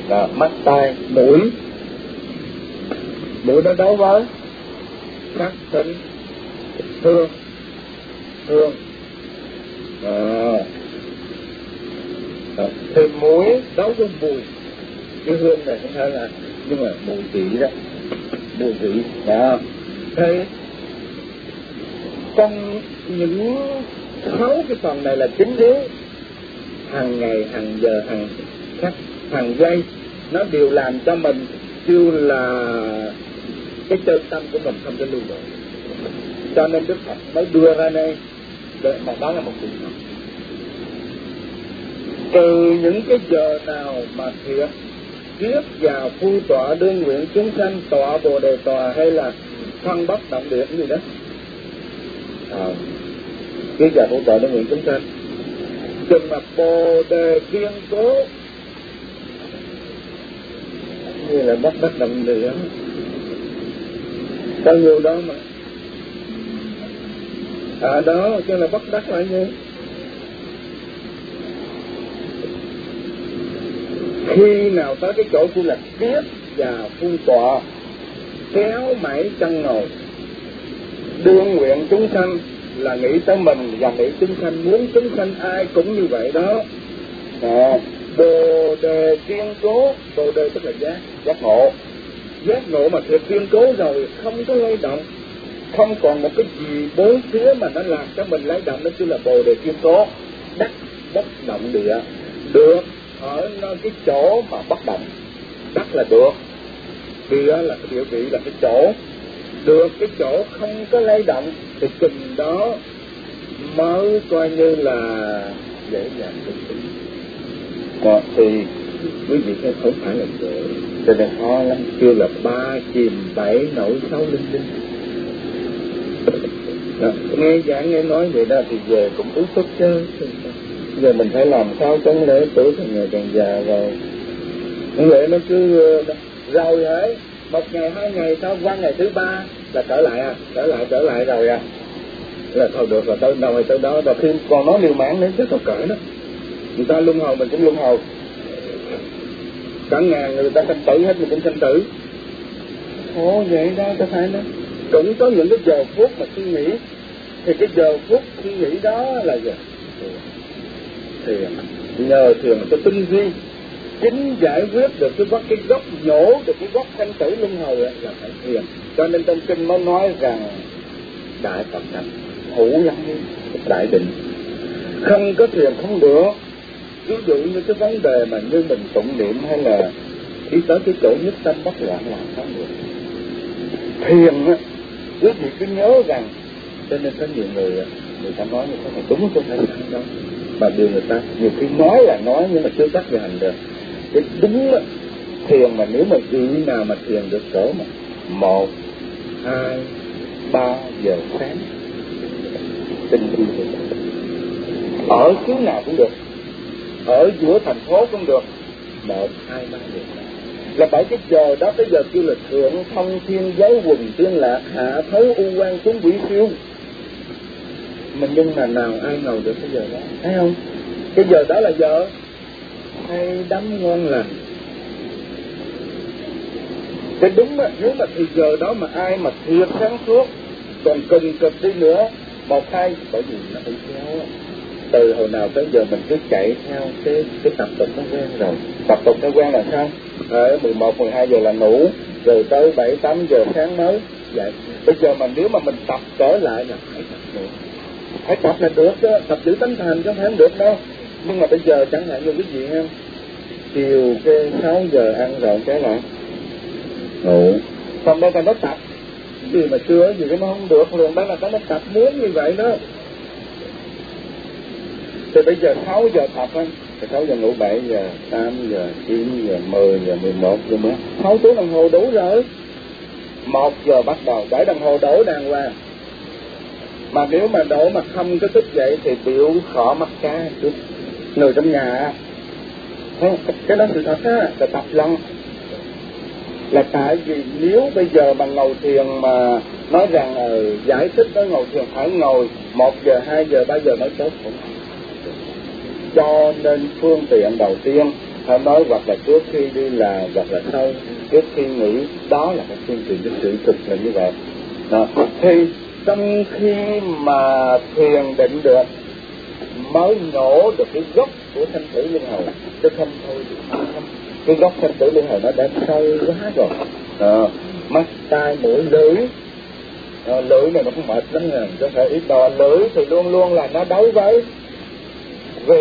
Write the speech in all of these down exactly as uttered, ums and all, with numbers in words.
Đó, mắt, tai, mũi. Mũi nó đấu với sắc, thính, hương, hương. Đó. Đó. Thì mũi đấu với mùi. Cái hương này không phải là, nhưng mà mùi vị đó, mùi vị. Đó. Thế trong những sáu cái phần này là chính yếu, hàng ngày, hàng giờ, hàng khắc, hàng giây nó đều làm cho mình kêu là cái chân tâm của mình không có lưu độ. Cho nên Đức Phật mới đưa ra đây để mà đó là một chuyện thật. Từ những cái giờ nào mà thiệt kiết vào phu tọa đương nguyện chúng sanh, tọa bồ đề tọa hay là phân bất động địa gì đó, à, kiết vào phu tọa đương nguyện chúng sanh, chừng mà bồ đề kiên cố như là bất bất động địa bao nhiêu đó mà ở à đó chứ là bất đắc là như khi nào tới cái chỗ của là kiết và phu tọa kéo mãi chân ngồi đương nguyện chúng sanh là nghĩ tới mình và nghĩ chúng sanh, muốn chúng sanh ai cũng như vậy đó. À, bồ đề kiên cố, bồ đề tức là giác, giác ngộ, giác ngộ mà thiệt kiên cố rồi không có lay động, không còn một cái gì bốn phía mà nó làm cho mình lay động, nó chỉ là bồ đề kiên cố, đắc bất động địa, được ở cái chỗ mà bất động, đắc là được, địa là cái địa vị là cái chỗ, được cái chỗ không có lay động thì chừng đó mới coi như là dễ dàng được. Còn thì quý vị thấy không phải là dễ, cho nên khó lắm, kêu là ba chìm bảy nổi sáu linh linh. Đó, nghe giảng nghe nói vậy đó thì về cũng ước thức chứ. Giờ mình phải làm sao cho lễ tuổi càng ngày càng già rồi. Lễ nó cứ rồi ấy, một ngày hai ngày sau qua ngày thứ ba là trở lại à, trở lại trở lại rồi à. Là thôi được rồi, tới đâu rồi tới đó, rồi khi còn nói liều mạng nữa chứ không cỡ đó. Người ta luân hồi mình cũng luân hồi. Cả ngàn người ta sanh tử hết mình cũng sanh tử. Ồ vậy đó có phải đó. Cũng có những cái giờ phút mà suy nghĩ. Thì cái giờ phút suy nghĩ đó là gì? Thiền. Nhờ thiền cho tinh vi chính giải quyết được cái gốc cái gốc nhổ được cái gốc sanh tử luân hồi là phải thiền. Cho nên trong kinh mới nói rằng đại Phật thành hữu lắm đại định, không có thiền không được. Ví dụ như cái vấn đề mà như mình tụng niệm hay là đi tới cái chỗ nhất tâm bất loạn là không được. Thiền á, quý vị cứ nhớ rằng, cho nên có nhiều người người ta nói như thế này đúng không phải sai đâu, mà điều người ta nhiều khi nói là nói nhưng mà chưa chắc về hành được. Cái đúng á, thiền mà nếu mà vị nào mà thiền được cỡ mà một hai ba giờ sáng tinh vi ở xứ nào cũng được, ở giữa thành phố cũng được, một hai ba giờ là bảy cái giờ đó. Tới giờ kêu là thượng thông thiên giới quần tiên lạc, hạ thấu u quan xuống quỷ siêu. Mình nhưng mà nào ai ngầu được cái giờ đó, thấy không? Cái giờ đó là giờ hay đắm ngon lành. Cái đúng á, nếu mà thì giờ đó mà ai mà thiệt sáng suốt còn cần cực đi nữa, một hai, bởi vì nó bị theo từ hồi nào tới giờ mình cứ chạy theo cái cái tập tục nó quen rồi. Tập tục nó quen là sao? Ở mười một, mười hai giờ là ngủ, rồi tới bảy, tám giờ sáng mới dậy. Bây giờ mà nếu mà mình tập trở lại là phải tập được. Phải tập là được chứ, tập giữ tánh thành chứ không phải không được đâu. Nhưng mà bây giờ chẳng hạn như quý vị ha, chiều cái sáu giờ ăn rồi cái lại ngủ. Còn đây là nó tập, gì mà chưa gì cái nó không được luôn, đó là cái nó tập muốn như vậy đó. Thì bây giờ sáu giờ tập á, thì sáu giờ ngủ, bảy giờ, tám giờ, chín giờ, mười giờ, mười một giờ mới sáu tiếng đồng hồ đủ rồi. Một giờ bắt đầu, để đồng hồ đổ đàng hoàng. Mà nếu mà đổ mà không có thức dậy thì biểu khỏ mắt cá chút. Người trong nhà không, cái đó sự thật á, là tập lắm. Là tại vì nếu bây giờ mà ngồi thiền mà nói rằng uh, giải thích tới ngồi thiền phải ngồi một giờ, hai giờ, ba giờ mới tốt. Cho nên phương tiện đầu tiên phải nói hoặc là trước khi đi làm hoặc là sau trước khi nghỉ, đó là cái phương tiện của sự thực là như vậy. Đó. Thì trong khi mà thiền định được mới nổ được cái gốc của sanh tử luân hồi, chứ không thôi được. Cái gốc sanh tử luân hồi nó đã sâu quá rồi. Đó. Mắt tai mũi lưỡi, à, lưỡi này nó cũng mệt lắm nè, chứ phải ít đo. Lưỡi thì luôn luôn là nó đấu với vị.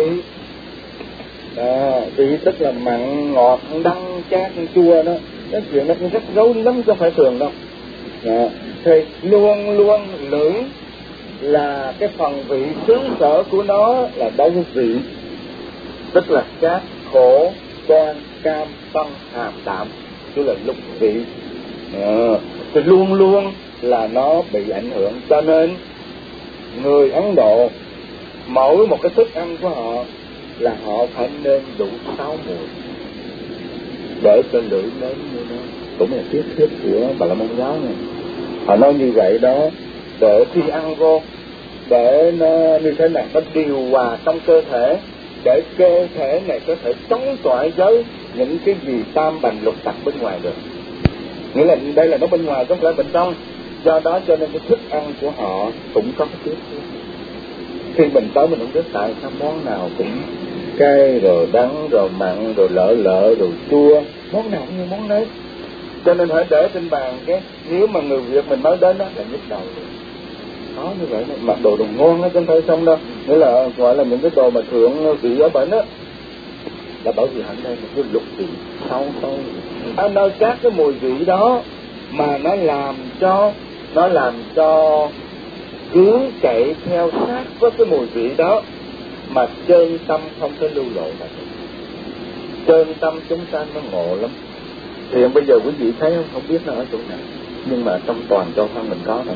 À, vị tức là mặn ngọt đắng chát chua đó, cái chuyện nó cũng rất rối lắm chứ không phải thường đâu. À, thì luôn luôn lưỡi là cái phần vị xứ sở của nó là đấu với vị, tức là cát, khổ, toan, cam, tân, hàm, đạm, tức là lục vị. À, thì luôn luôn là nó bị ảnh hưởng. Cho nên người Ấn Độ mỗi một cái thức ăn của họ là họ phải nên đủ sáu mùi để cho lưỡi nếm như nó, cũng là tiết thiết của Bà La Môn giáo này. Họ nói như vậy đó, để khi ăn vô để nó như thế này, nó điều hòa trong cơ thể, để cơ thể này có thể chống chọi với những cái gì tam bành lục tặc bên ngoài được. Nghĩa là đây là nó bên ngoài, không phải bên trong. Do đó cho nên cái thức ăn của họ cũng có cái tiết thiết. Khi mình tới mình không biết tại sao món nào cũng cay rồi đắng rồi mặn rồi lợ lợ rồi chua, món nào cũng như món đấy. Cho nên phải để trên bàn cái, nếu mà người Việt mình nói đến đó là nhức đầu rồi. Đó như vậy, mặc đồ đồ ngon đó chứ không phải xong đâu. Nghĩa là gọi là những cái đồ mà thượng vị ở bệnh đó, là bởi vì hẳn đây một cái lục vị sâu sâu. Ở nơi các cái mùi vị đó mà nó làm cho nó làm cho cứ chạy theo sát với cái mùi vị đó mà chân tâm không có lưu lộ lại. Chân tâm chúng ta nó ngộ lắm. Thì bây giờ quý vị thấy không, không biết nó ở chỗ nào, nhưng mà trong toàn châu thân mình có đó.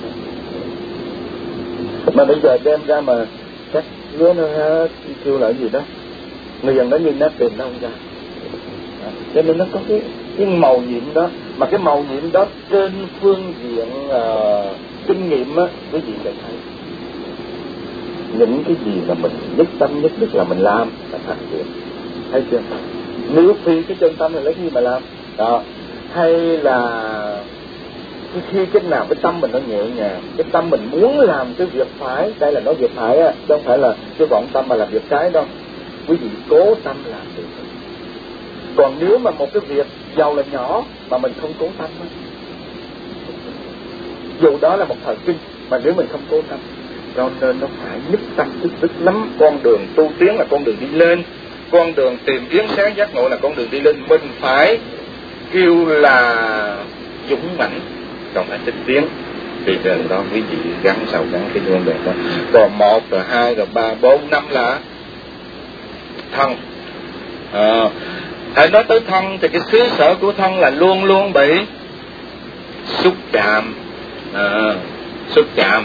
Mà bây giờ đem ra mà chắc lứa nó kêu là gì đó, người dân nó nhìn nó tìm nó không ra. À, cho nên nó có cái cái màu nhiệm đó, mà cái màu nhiệm đó trên phương diện uh, kinh nghiệm á, quý vị sẽ thấy những cái gì là mình nhất tâm nhất đức là mình làm là thành việc, thấy chưa? Nếu phi cái chân tâm thì lấy cái gì mà làm đó, hay là cái khi cái nào cái tâm mình nó nhẹ nhàng, cái tâm mình muốn làm cái việc phải, đây là nói việc phải á, chứ không phải là cái vọng tâm mà làm việc trái đâu. Quý vị cố tâm làm được. Còn nếu mà một cái việc giàu là nhỏ mà mình không cố tâm á, dù đó là một thời kinh mà nếu mình không cố tâm, cho nên nó phải nhất tâm tức tức lắm. Con đường tu tiến là con đường đi lên, con đường tìm kiếm sáng giác ngộ là con đường đi lên. Mình phải kêu là dũng mãnh, còn phải tinh tiến. Thì trên đó quý vị gắn sao gắn cái nguyên đề đó. Còn một rồi hai rồi ba bốn năm là thân. À, hãy nói tới thân thì cái xứ sở của thân là luôn luôn bị xúc chạm. À, xúc chạm.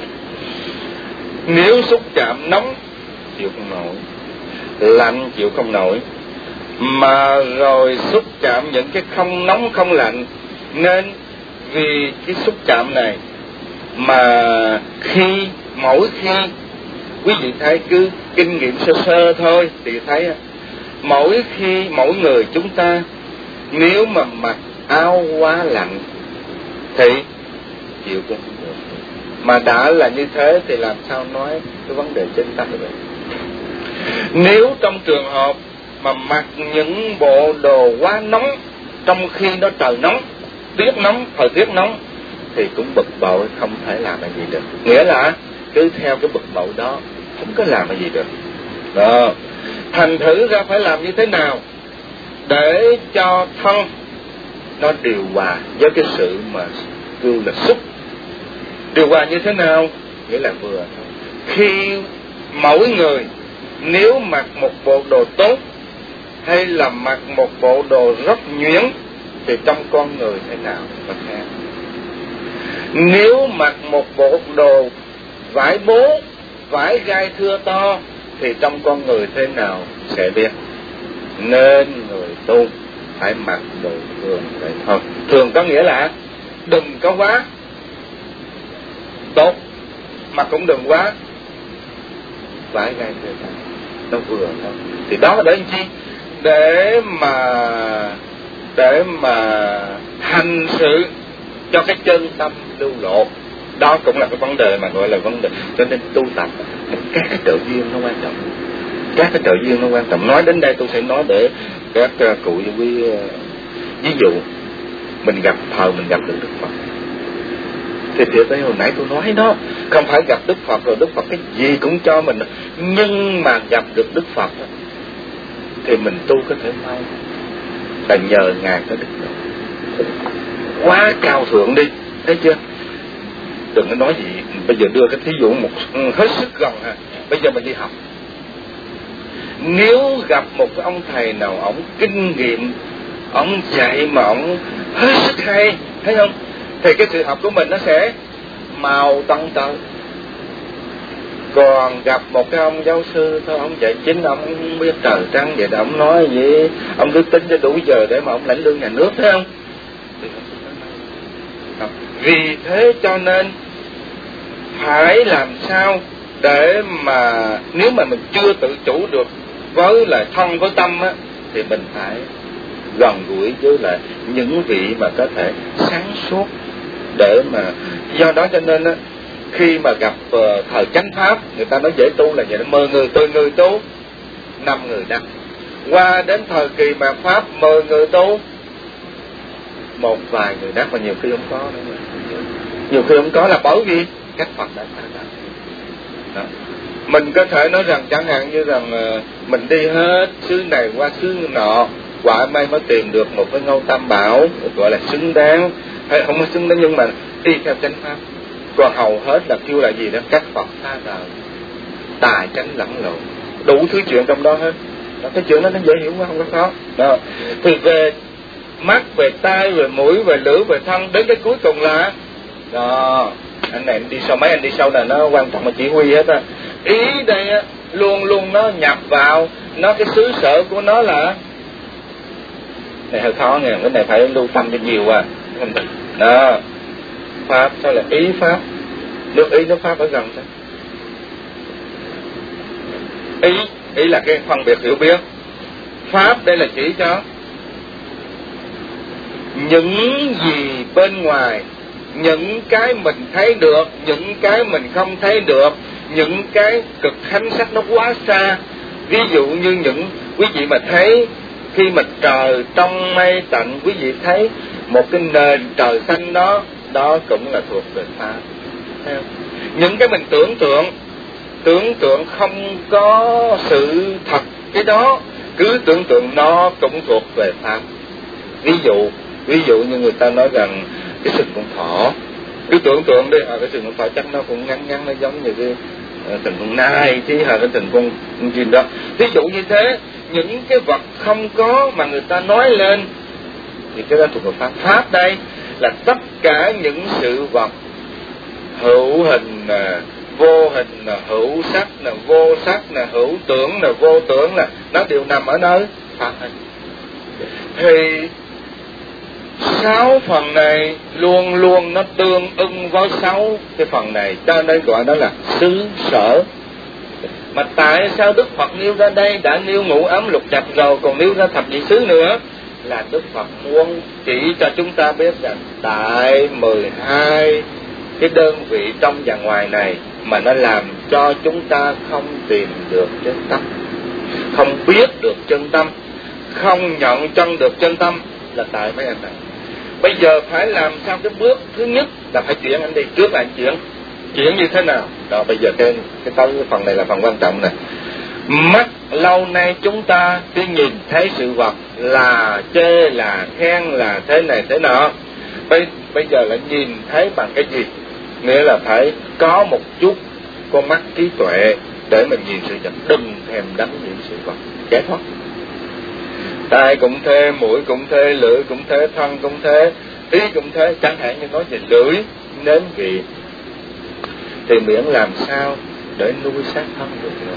Nếu xúc chạm nóng chịu không nổi, lạnh chịu không nổi, mà rồi xúc chạm những cái không nóng không lạnh, nên vì cái xúc chạm này mà khi mỗi khi quý vị thấy cứ kinh nghiệm sơ sơ thôi thì thấy mỗi khi mỗi người chúng ta nếu mà mặc áo quá lạnh thì chịu không được, mà đã là như thế thì làm sao nói cái vấn đề chân tâm được. Nếu trong trường hợp mà mặc những bộ đồ quá nóng trong khi nó trời nóng, tiết nóng, thời tiết nóng thì cũng bực bội, không thể làm cái gì được. Nghĩa là cứ theo cái bực bội đó không có làm cái gì được. Đó. Thành thử ra phải làm như thế nào để cho thân nó điều hòa với cái sự mà kêu là xúc. Điều hòa như thế nào? Nghĩa là vừa thôi. Khi mỗi người nếu mặc một bộ đồ tốt hay là mặc một bộ đồ rất nhuyễn thì trong con người thế nào nó khác. Nếu mặc một bộ đồ vải bố, vải gai thưa to thì trong con người thế nào sẽ biết. Nên người tu phải mặc đồ thường vậy thôi. Thường có nghĩa là đừng có quá tốt, mà cũng đừng quá vải gai thưa to, nó vừa thôi. Thì đó là để làm chi? để mà để mà hành sự cho cái chân tâm lưu lộ. Đó cũng là cái vấn đề mà gọi là vấn đề. Cho nên tu tập các cái trợ duyên nó quan trọng, các cái trợ duyên nó quan trọng. Nói đến đây tôi sẽ nói để các uh, cụ quý uh, ví dụ mình gặp thờ mình gặp được Đức Phật thì thiệt đấy, hồi nãy tôi nói đó, không phải gặp Đức Phật rồi Đức Phật cái gì cũng cho mình, nhưng mà gặp được Đức Phật thì mình tu có thể mau, là nhờ Ngài có đức độ quá cao thượng đi, thấy chưa? Đừng có nói gì, bây giờ đưa cái thí dụ một hết sức gần ha. Bây giờ mình đi học, nếu gặp một cái ông thầy nào ổng kinh nghiệm, ổng dạy mà ổng hết sức hay, thấy không? Thì cái sự học của mình nó sẽ màu tăng tới. Còn gặp một cái ông giáo sư thôi, ông dạy chính, ông không biết trời trăng vậy, ông nói gì, ông cứ tính cho đủ giờ để mà ông lãnh lương nhà nước, thấy không? Vì thế cho nên phải làm sao để mà nếu mà mình chưa tự chủ được với lại thân với tâm á, thì mình phải gần gũi với lại những vị mà có thể sáng suốt, để mà do đó cho nên á, khi mà gặp uh, thời chánh pháp, người ta nói dễ tu là vậy đó, mười người tôi người tu, năm người đắc. Qua đến thời kỳ mà pháp mười người tu, một vài người đắc, mà nhiều khi không có nữa. Nhiều khi không có là bởi vì các Phật đã tạo ra. Mình có thể nói rằng chẳng hạn như rằng uh, mình đi hết xứ này qua xứ nọ, quả may mới tìm được một cái ngôi tam bảo gọi là xứng đáng, hay không có xứng đáng nhưng mà đi theo chánh pháp. Còn hầu hết là kêu là gì đó, các Phật tha đời, tài chánh lẫn lộn, đủ thứ chuyện trong đó hết. Đó, cái chuyện đó nó dễ hiểu quá, không có khó. Đó. Thì về mắt, về tai, về mũi, về lưỡi, về thân, đến cái cuối cùng là đó, anh này anh đi sau, mấy anh đi sau là nó quan trọng mà chỉ huy hết á. Ý đây á, luôn luôn nó nhập vào, nó cái xứ sở của nó là này hơi khó nghe, cái này phải lưu tâm cho nhiều à. Đó, pháp sao là ý pháp, nước ý nước pháp ở gần sao? Ý, ý là cái phân biệt hiểu biết. Pháp đây là chỉ cho những gì bên ngoài, những cái mình thấy được, những cái mình không thấy được, những cái cực thánh sắc nó quá xa. Ví dụ như những quý vị mà thấy khi mà trời trong mây tạnh, quý vị thấy một cái nền trời xanh đó, đó cũng là thuộc về pháp. Những cái mình tưởng tượng, tưởng tượng không có sự thật, cái đó cứ tưởng tượng nó cũng thuộc về pháp. Ví dụ, ví dụ như người ta nói rằng cái sừng con thỏ, cứ tưởng tượng đi, à, cái sừng con thỏ chắc nó cũng ngắn ngắn, nó giống như cái uh, sừng con nai chứ, hay cái sừng con con chim đó. Ví dụ như thế, những cái vật không có mà người ta nói lên thì cái đó thuộc về pháp. Pháp đây là tất cả những sự vật hữu hình nè, vô hình nè, hữu sắc nè, vô sắc nè, hữu tưởng nè, vô tưởng nè, nó đều nằm ở nơi pháp hình. Thì sáu phần này luôn luôn nó tương ưng với sáu cái phần này, cho nên gọi đó là xứ sở. Mà tại sao Đức Phật nêu ra đây, đã nêu ngũ ấm lục trạch rồi, còn nêu ra thập nhị xứ nữa, là Đức Phật muốn chỉ cho chúng ta biết rằng tại mười hai cái đơn vị trong và ngoài này mà nó làm cho chúng ta không tìm được chân tâm, không biết được chân tâm, không nhận chân được chân tâm, là tại mấy anh này. Bây giờ phải làm sao? Cái bước thứ nhất là phải chuyển anh đi, trước là anh chuyển chuyển như thế nào đó. Bây giờ cái cái tới cái phần này là phần quan trọng này. Mắt lâu nay chúng ta cứ nhìn thấy sự vật là chê, là khen, là thế này thế nọ. Bây, bây giờ là nhìn thấy bằng cái gì? Nghĩa là phải có một chút con mắt trí tuệ để mình nhìn sự vật, đừng thèm đánh những sự vật, giải thoát. Tai cũng thế, mũi cũng thế, lưỡi cũng thế, thân cũng thế, ý cũng thế. Chẳng hạn như nói về lưỡi, nếm vị, thì miễn làm sao để nuôi sát thân được rồi.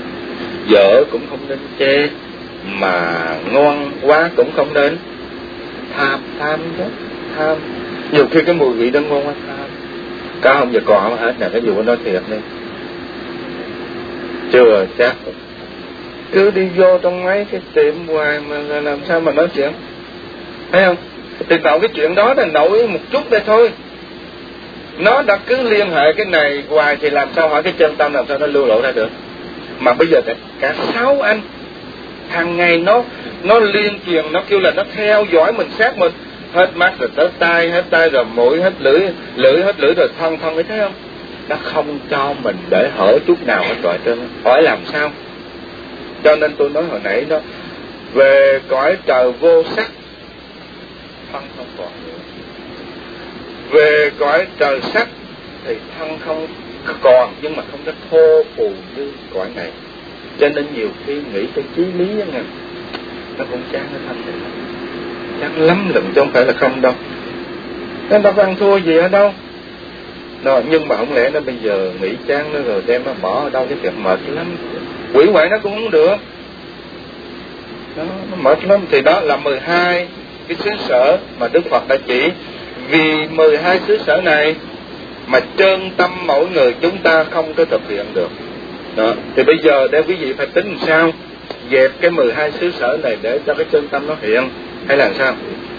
Dở cũng không nên chê, mà ngon quá cũng không nên tham. Tham chứ, tham. Nhiều khi cái mùi vị đó ngon quá tham. Có không giờ còn không hết nè, cái vụ nói thiệt đi. Chưa chắc. cứ đi vô trong mấy cái tiệm hoài mà làm sao mà nói chuyện, thấy không? Thì nội cái chuyện đó là nổi một chút đây thôi, nó đã cứ liên hệ cái này hoài thì làm sao hỏi cái chân tâm làm sao nó lưu lộ ra được. Mà bây giờ cả sáu anh hàng ngày nó nó liên truyền, nó kêu là nó theo dõi mình, sát mình, hết mắt rồi tới tai, hết tai rồi mũi, hết lưỡi, lưỡi hết lưỡi rồi thân, thân ấy, thấy không? Nó không cho mình để hở chút nào hết rồi trơn. Hỏi làm sao? Cho nên tôi nói hồi nãy đó, về cõi trời vô sắc thân không còn nữa, về cõi trời sắc thì thân không còn, nhưng mà không có thô phù như cõi này. Cho nên nhiều khi nghĩ tới chí lý á nghe, nó cũng chán cái thân này, chán lắm lận chứ không phải là không đâu. Nó đâu có ăn thua gì ở đâu. Đó, nhưng mà không lẽ nó bây giờ nghĩ chán nó rồi đem nó bỏ ở đâu, cái việc mệt lắm. Quỷ hoại nó cũng không được. Đó, nó mệt lắm. Thì đó là mười hai cái xứ sở mà Đức Phật đã chỉ. Vì mười hai xứ sở này mà chân tâm mỗi người chúng ta không có thực hiện được. Đó, thì bây giờ để quý vị phải tính làm sao dẹp cái mười hai xứ sở này để cho cái chân tâm nó hiện, hay là sao?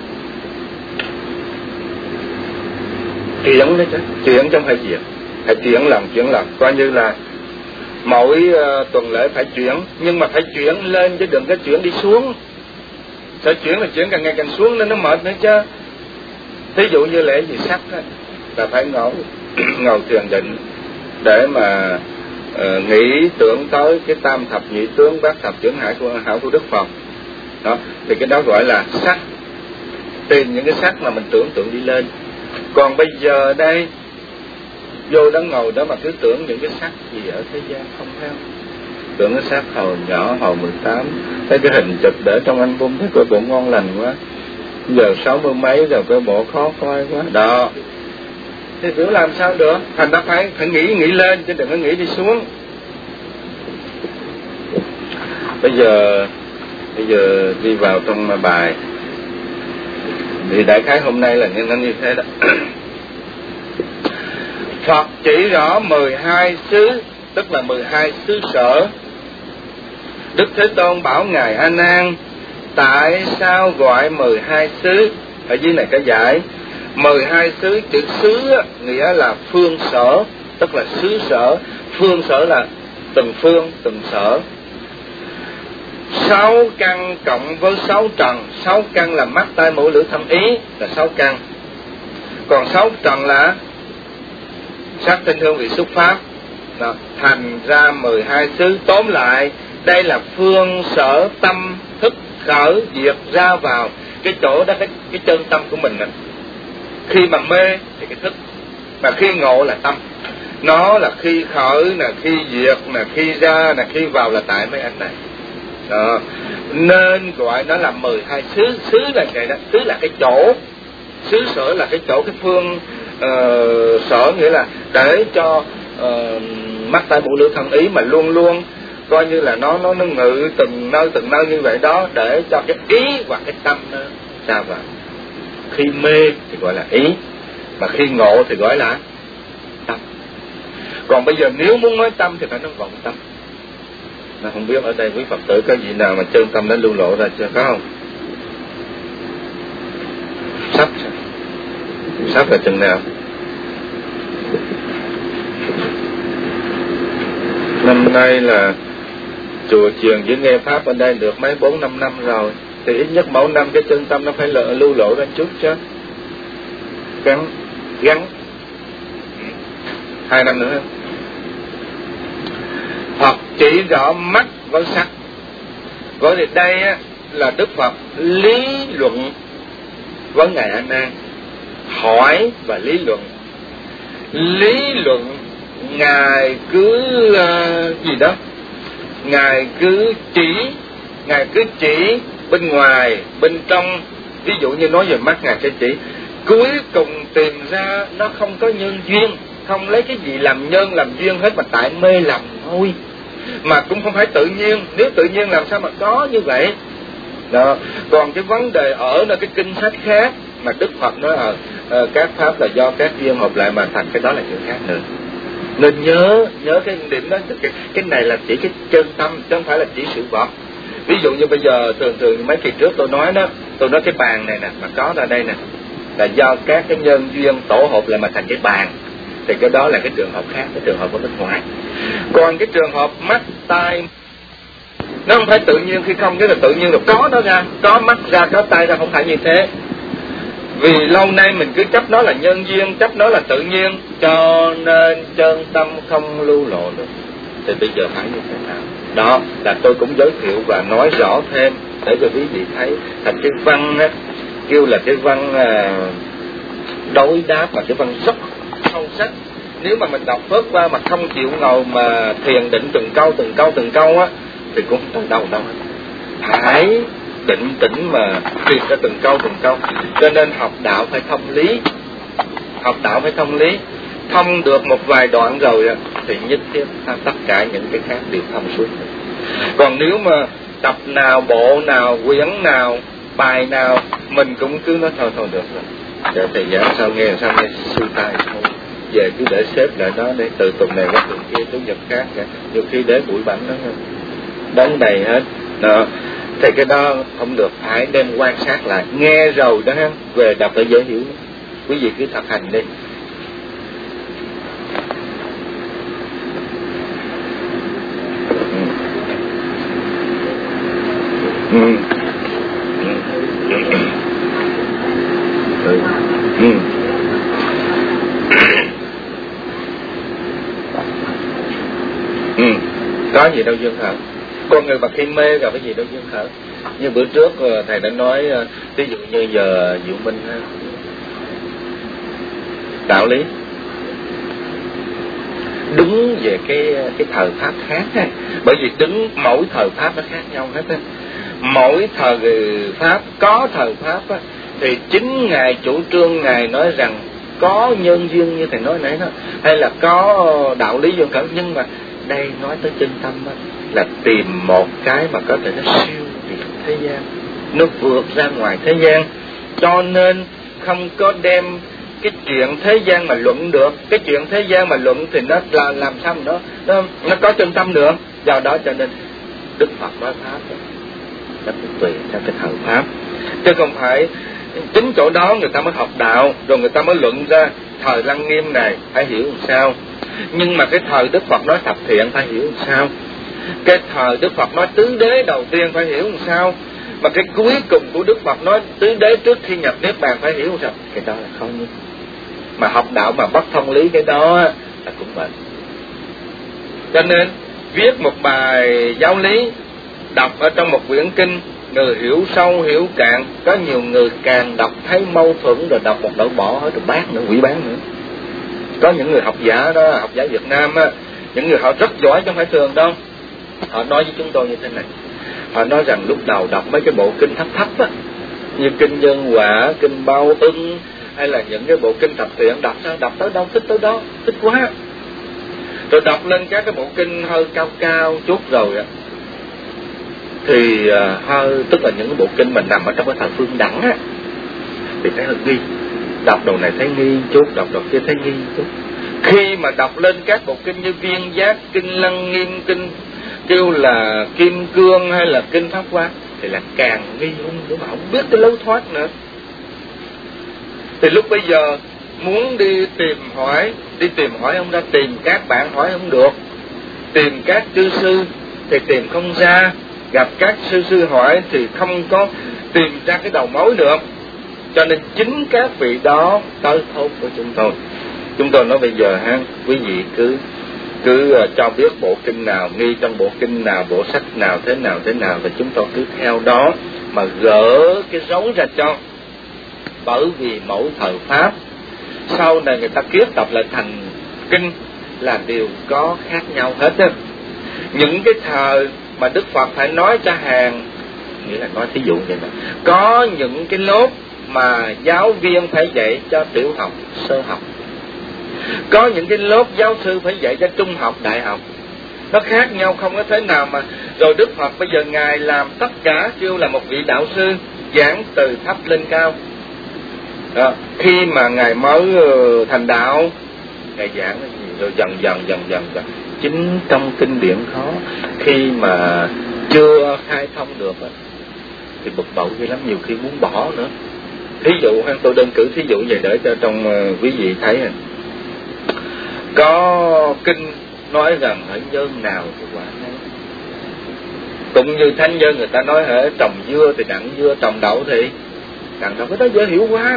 Chuyển đấy chứ, chuyển trong hai chuyện, phải chuyển lần chuyển lần, coi như là mỗi uh, tuần lễ phải chuyển, nhưng mà phải chuyển lên chứ đừng có chuyển đi xuống. Sẽ chuyển là chuyển càng ngày càng xuống nên nó mệt nữa chứ. Thí dụ như lễ gì sắc á, là phải ngồi ngồi thiền định để mà uh, nghĩ tưởng tới cái tam thập nhị tướng bát thập trưởng hải của hảo của Đức Phật. Đó, thì cái đó gọi là sắc. Tìm những cái sắc mà mình tưởng tượng đi lên. Còn bây giờ đây vô đó ngồi đó mà cứ tưởng những cái sắc gì ở thế gian không theo. Tưởng cái sắc hồi nhỏ hồi mười tám, thấy cái hình chụp để trong album thấy coi bộ ngon lành quá. Giờ sáu mươi mấy rồi coi bộ khó coi quá. Đó. Thì biểu làm sao được? Thành ra phải phải nghĩ nghĩ lên chứ đừng có nghĩ đi xuống. Bây giờ bây giờ đi vào trong bài. Thì đại khái hôm nay là nó như thế đó. Phật chỉ rõ mười hai xứ, tức là mười hai xứ sở. Đức Thế Tôn bảo Ngài A Nan, tại sao gọi mười hai xứ? Ở dưới này có giải. mười hai xứ, chữ xứ nghĩa là phương sở, tức là xứ sở. Phương sở là từng phương, từng sở. Sáu căn cộng với sáu trần. Sáu căn là mắt, tai, mũi, lưỡi, thân, ý, là sáu căn. Còn sáu trần là sắc, thanh, hương, vị, xúc, pháp. Đó, thành ra mười hai xứ. Tóm lại, đây là phương sở tâm thức khởi diệt ra vào. Cái chỗ đó, cái, cái chân tâm của mình. Này. Khi mà mê thì cái thức, mà khi ngộ là tâm. Nó là khi khởi, là khi diệt, là khi ra, là khi vào, là tại mấy anh này. Đó. Nên gọi nó là mười hai xứ. Xứ là vậy đó, xứ là cái chỗ, xứ sở là cái chỗ, cái phương uh, sở nghĩa là để cho uh, mắt, tai, mũi, lưỡi, thân, ý mà luôn luôn coi như là nó nó nó ngự từng nơi từng nơi như vậy đó, để cho cái ý và cái tâm nó ra vào. Khi mê thì gọi là ý, mà khi ngộ thì gọi là tâm. Còn bây giờ nếu muốn nói tâm thì phải nói vọng tâm. Nó không biết ở đây quý Phật tử có gì nào mà chân tâm nó lưu lộ ra chưa, có không? Sắp Sắp là chừng nào? Năm nay là chùa chiền với nghe Pháp ở đây được mấy bốn năm năm rồi. Thì ít nhất mỗi năm cái chân tâm nó phải lỡ, lưu lộ ra chút chứ. Gắn Gắn Hai năm nữa không? Phật chỉ rõ mắt với sắc. Gọi thì đây á, là Đức Phật lý luận với Ngài A Nan. Hỏi và lý luận. Lý luận Ngài cứ uh, gì đó, Ngài cứ chỉ, Ngài cứ chỉ bên ngoài, bên trong. Ví dụ như nói về mắt, Ngài sẽ chỉ. Cuối cùng tìm ra nó không có nhân duyên, không lấy cái gì làm nhân làm duyên hết, mà tại mê lầm thôi. Mà cũng không phải tự nhiên, nếu tự nhiên làm sao mà có như vậy. Đó. Còn cái vấn đề ở là cái kinh sách khác mà Đức Phật nói ở à, các pháp là do các duyên hợp lại mà thành, cái đó là chuyện khác nữa. Nên nhớ nhớ cái điểm đó, cái, cái này là chỉ cái chân tâm chứ không phải là chỉ sự vật. Ví dụ như bây giờ thường thường mấy kỳ trước tôi nói đó, tôi nói cái bàn này nè mà có ra đây nè là do các cái nhân duyên tổ hợp lại mà thành cái bàn, thì cái đó là cái trường hợp khác, cái trường hợp ở bên ngoài. Còn cái trường hợp mắt tai nó không phải tự nhiên, khi không cái là tự nhiên được có nó ra, có mắt ra có tai ra, không phải như thế. Vì lâu nay mình cứ chấp nó là nhân duyên, chấp nó là tự nhiên, cho nên chân tâm không lưu lộ được. Thì bây giờ phải như thế nào? Đó là tôi cũng giới thiệu và nói rõ thêm để cho quý vị thấy. Thành cái văn á, kêu là cái văn à, đối đáp, mà cái văn rất sâu sắc. Nếu mà mình đọc phớt qua mà không chịu ngồi mà thiền định từng câu từng câu từng câu á thì cũng không tới đâu đâu. Phải định tĩnh mà tìm ra từng câu từng câu. Cho nên học đạo phải thông lý, học đạo phải thông lý. Thông được một vài đoạn rồi thì nhất thiết tất cả những cái khác đều thông suốt. Còn nếu mà tập nào, bộ nào, quyển nào, bài nào mình cũng cứ nói thôi thôi được rồi. Để thầy giảng sao nghe sao nghe sư tai thôi. Về cứ để xếp lại đó để từ tuần này qua tuần kia tới nhật khác cả. Nhiều khi để bụi bẩn đó đóng đầy hết. Đó. Thì cái đó không được, phải đem quan sát lại. Nghe rồi đó ha, về đọc để dễ hiểu. Quý vị cứ thực hành đi. Ừ. Ừ. Ừ. Ừ. Có gì đâu dương hả? Con người mà khi mê gặp cái gì đâu dương hả? Như bữa trước thầy đã nói, ví dụ như giờ Diệu Minh ha, đạo lý đứng về cái cái thời pháp khác ha, bởi vì đứng mỗi thời pháp nó khác nhau hết á. Mỗi thời pháp có thời pháp á, thì chính ngài chủ trương, ngài nói rằng có nhân duyên như thầy nói nãy đó, hay là có đạo lý vô cỡ, nhưng mà đây nói tới chân tâm á, là tìm một cái mà có thể nó siêu việt thế gian, nó vượt ra ngoài thế gian. Cho nên không có đem cái chuyện thế gian mà luận được. Cái chuyện thế gian mà luận thì nó là làm sao mà nó nó, nó có chân tâm được. Do đó cho nên Đức Phật nói pháp đó, nó cũng tùy theo cái thời pháp, chứ không phải chính chỗ đó người ta mới học đạo, rồi người ta mới luận ra thời Lăng Nghiêm này phải hiểu làm sao. Nhưng mà cái thời Đức Phật nói thập thiện phải hiểu làm sao. Cái thời Đức Phật nói tứ đế đầu tiên phải hiểu làm sao. Mà cái cuối cùng của Đức Phật nói tứ đế trước khi nhập Niết Bàn phải hiểu làm sao. Cái đó là không như. Mà học đạo mà bắt thông lý cái đó là cũng bệnh. Cho nên viết một bài giáo lý, đọc ở trong một quyển kinh, người hiểu sâu hiểu cạn. Có nhiều người càng đọc thấy mâu thuẫn rồi đọc một đội bỏ hết, rồi bác nữa, quỷ bán nữa. Có những người học giả đó, học giả Việt Nam á, những người họ rất giỏi chứ không phải thường đâu. Họ nói với chúng tôi như thế này, họ nói rằng lúc đầu đọc mấy cái bộ kinh thấp thấp á, như kinh Nhân Quả, kinh Bao Ưng, hay là những cái bộ kinh thập thiện, đọc sao đọc tới đâu thích tới đó, thích quá. Rồi đọc lên các cái bộ kinh hơi cao cao chút rồi á, thì uh, hơi tức là những cái bộ kinh mình nằm ở trong cái thời phương đẳng á, thì thấy hơi nghi. Đọc đầu này thấy nghi chút, đọc đầu kia thấy nghi chút. Khi mà đọc lên các bộ kinh như Viên Giác, kinh Lăng Nghiêm, kinh kêu là Kim Cương hay là kinh Pháp Hoa, thì là càng nghi hung nữa, mà không biết cái lối thoát nữa. Thì lúc bây giờ muốn đi tìm hỏi, đi tìm hỏi không ra, tìm các bạn hỏi không được, tìm các chư sư thì tìm không ra, gặp các sư sư hỏi thì không có tìm ra cái đầu mối được. Cho nên chính các vị đó tới thốt của chúng tôi. Chúng tôi nói bây giờ ha, quý vị cứ cứ uh, cho biết bộ kinh nào, nghi trong bộ kinh nào, bộ sách nào, thế nào thế nào, và chúng tôi cứ theo đó mà gỡ cái dấu ra cho. Bởi vì mỗi thời pháp sau này người ta kiết tập lại thành kinh là đều có khác nhau hết á. Những cái thời mà Đức Phật phải nói cho hàng, nghĩa là nói thí dụ vậy đó, có những cái lớp mà giáo viên phải dạy cho tiểu học, sơ học, có những cái lớp giáo sư phải dạy cho trung học, đại học. Nó khác nhau không có thế nào mà. Rồi Đức Phật bây giờ Ngài làm tất cả kêu là một vị đạo sư, giảng từ thấp lên cao. Đó. Khi mà Ngài mới thành đạo, Ngài giảng rồi dần dần dần dần dần. Chính trong kinh điển khó, khi mà chưa khai thông được thì bực bội dữ lắm, nhiều khi muốn bỏ nữa. Thí dụ tôi đơn cử thí dụ về để cho trong uh, quý vị thấy. Có kinh nói rằng hỡi nhân nào thì quả nấy. Cũng như thánh nhân người ta nói hỡi trồng dưa thì đặng dưa, trồng đậu thì đặng đậu. Cái đó dễ hiểu quá.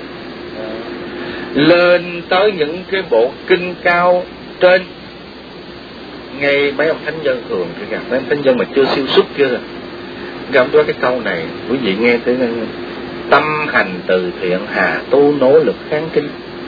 Lên tới những cái bộ kinh cao trên, ngay mấy ông thánh nhân thường thì gặp mấy ông thánh nhân mà chưa siêu xuất chưa, gặp đó cái câu này quý vị nghe tới: tâm hành từ thiện hà tu nỗ lực kháng kinh.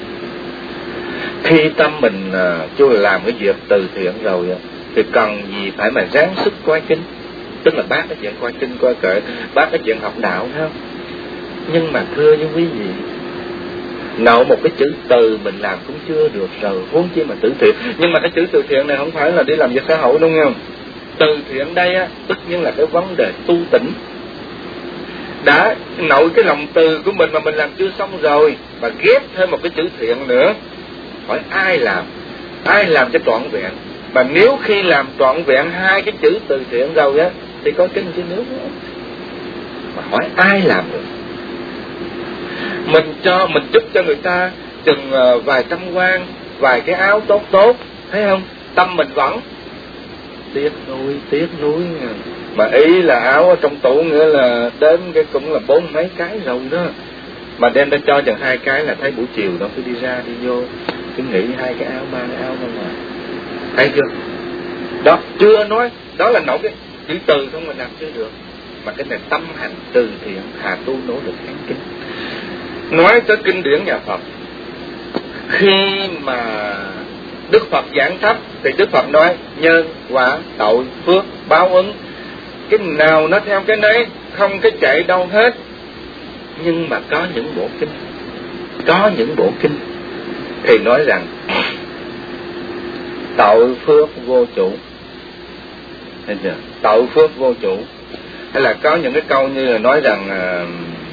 Khi tâm mình uh, chưa làm cái việc từ thiện rồi thì cần gì phải mà ráng sức coi kinh, tức là bác cái chuyện coi kinh coi kệ, bác cái chuyện học đạo, thấy không? Nhưng mà thưa với quý vị, nậu một cái chữ từ mình làm cũng chưa được rồi, huống chi mà từ thiện. Nhưng mà cái chữ từ thiện này không phải là đi làm việc xã hội, đúng không? Từ thiện đây á, tất nhiên là cái vấn đề tu tỉnh. Đã nội cái lòng từ của mình mà mình làm chưa xong rồi, mà ghép thêm một cái chữ thiện nữa, hỏi ai làm, ai làm cho trọn vẹn. Mà nếu khi làm trọn vẹn hai cái chữ từ thiện rồi á thì có kinh chứ nếu nữa. Mà hỏi ai làm được. Mình cho mình giúp cho người ta chừng uh, vài trăm quan, vài cái áo tốt tốt, thấy không? Tâm mình vẫn tiếc nuối, tiếc nuối. Mà ý là áo ở trong tủ nghĩa là đến cái cũng là bốn mấy cái rồi đó. Mà đem ra cho chừng hai cái là thấy buổi chiều đó cứ đi ra đi vô, cứ nghĩ hai cái áo, ba cái áo không mà. Thấy chưa? Đó, chưa nói, đó là nổi cái chữ từ không mà làm chưa được. Mà cái này tâm hành từ thiện, hà tu nỗ lực kháng kinh. Nói tới kinh điển nhà Phật, khi mà Đức Phật giảng pháp thì Đức Phật nói nhân, quả, tội, phước, báo ứng. Cái nào nó theo cái nấy, không cái chạy đâu hết. Nhưng mà có những bộ kinh, có những bộ kinh thì nói rằng tội phước vô chủ. Thấy chưa? Tội phước vô chủ. Hay là có những cái câu như là nói rằng uh,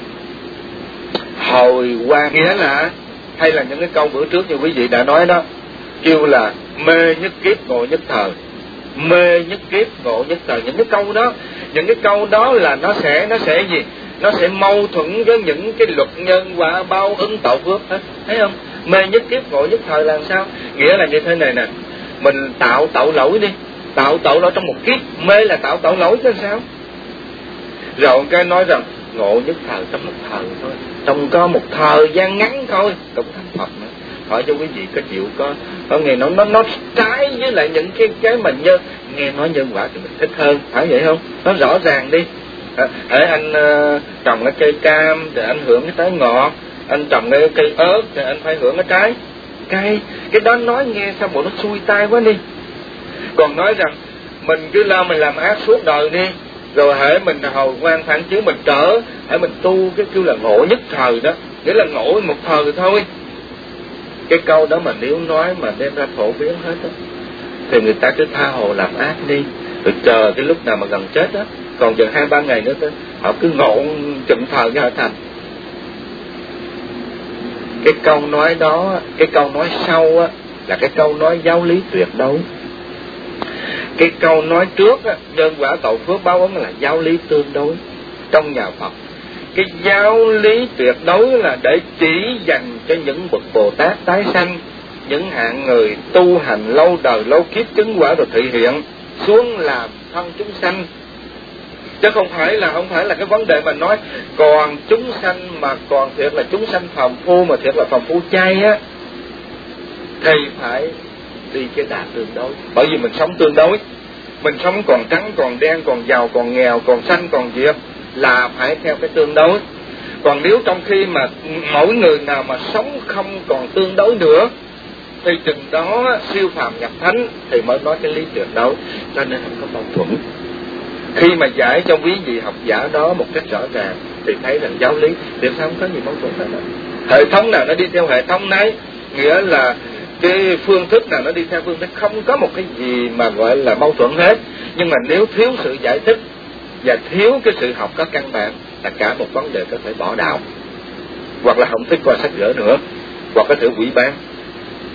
hồi quan, nghĩa là, hay là những cái câu bữa trước như quý vị đã nói đó, kêu là mê nhất kiếp ngộ nhất thời, mê nhất kiếp ngộ nhất thời. Những cái câu đó, những cái câu đó là nó sẽ nó sẽ gì? Nó sẽ mâu thuẫn với những cái luật nhân quả báo ứng tạo phước hết, thấy không? Mê nhất kiếp ngộ nhất thời là làm sao? Nghĩa là như thế này nè, mình tạo tội lỗi đi, tạo tội lỗi trong một kiếp, mê là tạo tội lỗi chứ sao? Rồi cái nói rằng ngộ nhất thời trong một thời thôi, trong có một thời gian ngắn thôi, cũng thành Phật nữa. Hỏi cho quý vị có chịu có có nghe nó nó nó trái với lại những cái cái mình nhân, nghe nói nhân quả thì mình thích hơn, phải vậy không? Nó rõ ràng đi. À, anh uh, trồng cái cây cam thì anh hưởng cái trái ngọt, anh trồng cái cây ớt thì anh phải hưởng cái trái cay. Cái đó nói nghe sao bộ nó xui tai quá đi. Còn nói rằng mình cứ lo mình làm ác suốt đời đi, rồi hễ mình hồi quan phản chiếu mình trở, hễ mình tu cái kêu là ngộ nhất thời đó, nghĩa là ngộ một thời thôi. Cái câu đó mà nếu nói mà đem ra phổ biến hết đó, thì người ta cứ tha hồ làm ác đi, rồi chờ cái lúc nào mà gần chết đó, còn chừng hai ba ngày nữa đó, họ cứ ngộ chậm thời cho họ thành. Cái câu nói đó, cái câu nói sau á, là cái câu nói giáo lý tuyệt đối. Cái câu nói trước á, nhân quả tội phước báo ứng là giáo lý tương đối. Trong nhà Phật, cái giáo lý tuyệt đối là để chỉ dành cho những bậc Bồ Tát tái sanh, những hạng người tu hành lâu đời lâu kiếp chứng quả rồi thị hiện xuống làm thân chúng sanh. Chứ không phải là không phải là cái vấn đề mà nói còn chúng sanh mà còn thiệt là chúng sanh phàm phu, mà thiệt là phàm phu chay á, thì phải đi cái đà tương đối. Bởi vì mình sống tương đối, mình sống còn trắng còn đen, còn giàu còn nghèo, còn xanh còn diệt, là phải theo cái tương đối. Còn nếu trong khi mà mỗi người nào mà sống không còn tương đối nữa, thì chừng đó siêu phàm nhập thánh thì mới nói cái lý tuyệt đối. Cho nên không có mâu thuẫn. Khi mà giải cho quý vị học giả đó một cách rõ ràng thì thấy rằng giáo lý thì sao không có gì mâu thuẫn hết đó. Hệ thống nào nó đi theo hệ thống nấy, nghĩa là cái phương thức nào nó đi theo phương thức, không có một cái gì mà gọi là mâu thuẫn hết. Nhưng mà nếu thiếu sự giải thích và thiếu cái sự học có căn bản là cả một vấn đề có thể bỏ đạo, hoặc là không thích coi sách vở nữa, hoặc có thể hủy bán.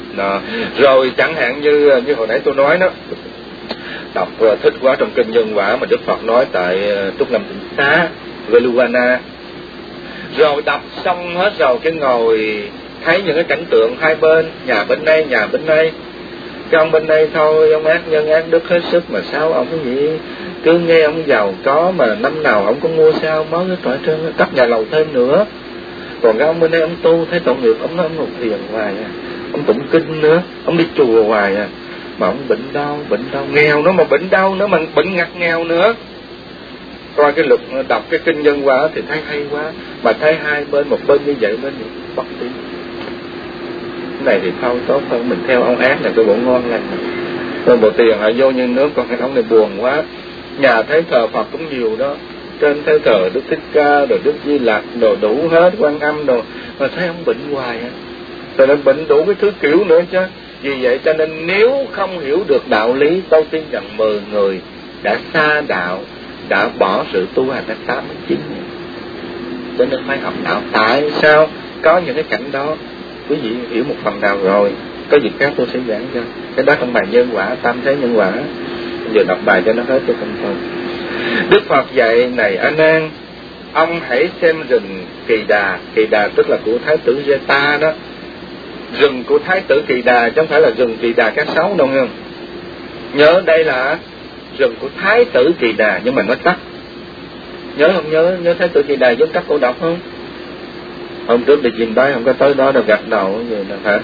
Đó. Rồi chẳng hạn như như hồi nãy tôi nói đó, đọc uh, thích quá trong kinh Nhân Quả mà Đức Phật nói tại uh, Túc Lâm Tịnh Xá Veluvana. Rồi đọc xong hết rồi cái ngồi thấy những cái cảnh tượng hai bên, nhà bên đây, nhà bên đây. Cái ông bên đây thôi, ông ác nhân ác đức hết sức mà sao ông cái gì cứ nghe ông giàu có mà năm nào ông có mua sao mới cái trọi trơn cấp nhà lầu thêm nữa. Còn cái ông bên đây ông tu thấy tội nghiệp, ông nói ông ngồi thiền hoài à, ông tụng kinh nữa, ông đi chùa hoài à, mà ông bệnh đau, bệnh đau nghèo nữa mà bệnh đau nữa mà bệnh ngặt nghèo nữa. Coi cái luật đọc cái kinh Nhân Quả thì thấy hay quá, mà thấy hai bên, một bên như vậy bên bất tín. Cái này thì thôi tốt hơn mình theo ông ác này cái bộ ngon lành. Còn bộ tiền họ vô như nước, còn cái ông này buồn quá. Nhà thấy thờ Phật cũng nhiều đó, trên thấy thờ Đức Thích Ca rồi Đức Di Lặc đồ đủ hết, Quan Âm đồ, mà thấy ông bệnh hoài á, rồi nó bệnh đủ cái thứ kiểu nữa chứ. Vì vậy cho nên nếu không hiểu được đạo lý, tôi tin rằng mười người đã xa đạo, đã bỏ sự tu hành đến tám đến chín. Cho nên phải học đạo. Tại sao có những cái cảnh đó? Quý vị hiểu một phần nào rồi, có dịp khác tôi sẽ giảng cho. Cái đó trong bài Nhân Quả, tam thế nhân quả. Giờ đọc bài cho nó hết cho không thôi. Đức Phật dạy này A Nan, ông hãy xem rừng Kỳ Đà. Kỳ Đà tức là của Thái tử Jeta đó. Rừng của Thái tử Kỳ Đà chứ không phải là rừng Kỳ Đà các sáu đâu nghe. Nhớ đây là rừng của Thái tử Kỳ Đà, nhưng mà nó tắt. Nhớ không nhớ? Nhớ Thái tử Kỳ Đà giống các cô đọc không? Hôm trước đi trình bái không có tới đó đâu, gật đầu vậy nè hả?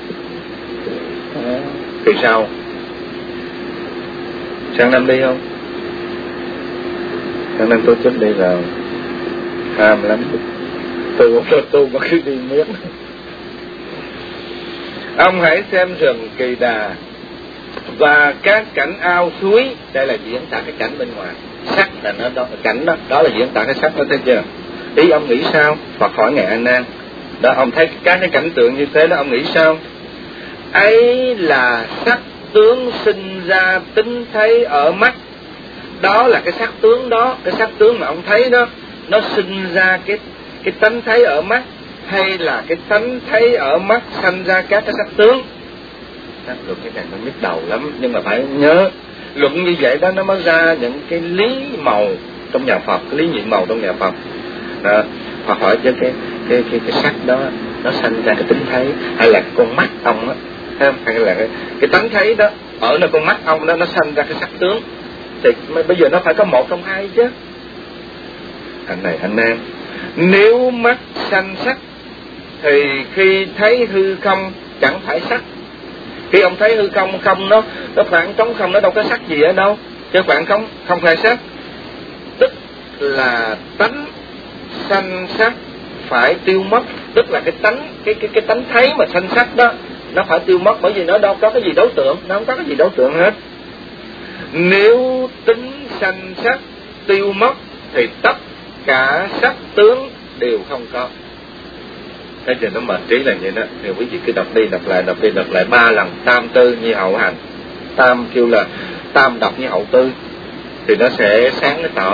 Thì sao? Sang năm đi không? Sang năm tôi chút đi vào. Ham lắm. Tôi cũng tôi, tôi mà cứ đi miết. Ông hãy xem rừng Kỳ Đà và các cảnh ao suối. Đây là diễn tả cái cảnh bên ngoài. Sắc là nó đó, cảnh đó, đó là diễn tả cái sắc đó, thấy chưa? Ý ông nghĩ sao? Phật hỏi ngài A Nan. Đó, ông thấy các cái cảnh tượng như thế đó, ông nghĩ sao? Ấy là sắc tướng sinh ra tính thấy ở mắt. Đó là cái sắc tướng đó, cái sắc tướng mà ông thấy đó, nó sinh ra cái cái tánh thấy ở mắt, hay là cái tánh thấy ở mắt sanh ra các cái sắc tướng? Luận cái này nó nhức đầu lắm, nhưng mà phải nhớ luận như vậy đó nó mới ra những cái lý màu trong nhà Phật, cái lý nhị màu trong nhà Phật. Đó, Phật hỏi cho cái cái cái cái sắc đó nó sanh ra cái tính thấy, hay là con mắt ông á, hay là cái, cái tánh thấy đó ở nơi con mắt ông đó nó sanh ra cái sắc tướng, thì bây giờ nó phải có một trong hai chứ. Anh này anh em, nếu mắt sanh sắc thì khi thấy hư không chẳng phải sắc. Khi ông thấy hư không không nó nó khoảng trống không, nó đâu có sắc gì ở đâu, chứ khoảng không không phải sắc. Tức là tánh sanh sắc phải tiêu mất, tức là cái tánh cái cái cái tánh thấy mà sanh sắc đó nó phải tiêu mất, bởi vì nó đâu có cái gì đối tượng, nó không có cái gì đối tượng hết. Nếu tính sanh sắc tiêu mất thì tất cả sắc tướng đều không có. Thế thì nó mệt trí là vậy đó. Thì quý vị cứ đọc đi đọc lại, đọc đi đọc lại ba lần. Tam tư như hậu hành. Tam kêu là tam đọc như hậu tư, thì nó sẽ sáng cái tỏ.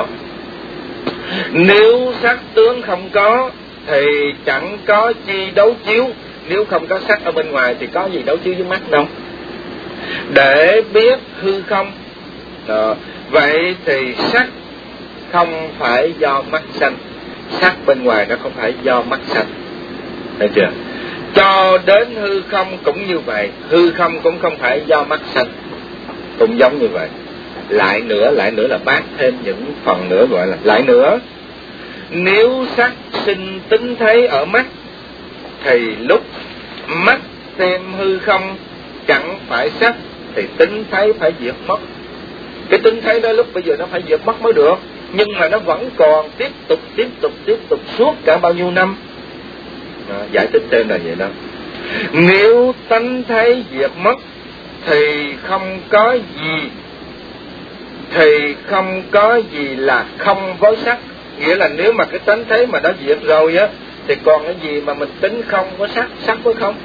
Nếu sắc tướng không có thì chẳng có chi đấu chiếu. Nếu không có sắc ở bên ngoài thì có gì đấu chiếu với mắt đâu. Để biết hư không đó, vậy thì sắc không phải do mắt sanh. Sắc bên ngoài nó không phải do mắt sanh. Thấy chưa? Cho đến hư không cũng như vậy. Hư không cũng không phải do mắt sanh, cũng giống như vậy. Lại nữa, lại nữa là bác thêm những phần nữa gọi là lại nữa. Nếu sắc sinh tính thấy ở mắt thì lúc mắt xem hư không chẳng phải sắc thì tính thấy phải diệt mất. Cái tính thấy đó lúc bây giờ nó phải diệt mất mới được, nhưng mà nó vẫn còn tiếp tục tiếp tục tiếp tục suốt cả bao nhiêu năm. Đó, giải thích thêm là vậy đó. Nếu tánh thấy diệt mất thì không có gì, thì không có gì là không với sắc. Nghĩa là nếu mà cái tánh thấy mà đã diệt rồi á, thì còn cái gì mà mình tính không với sắc, sắc với không.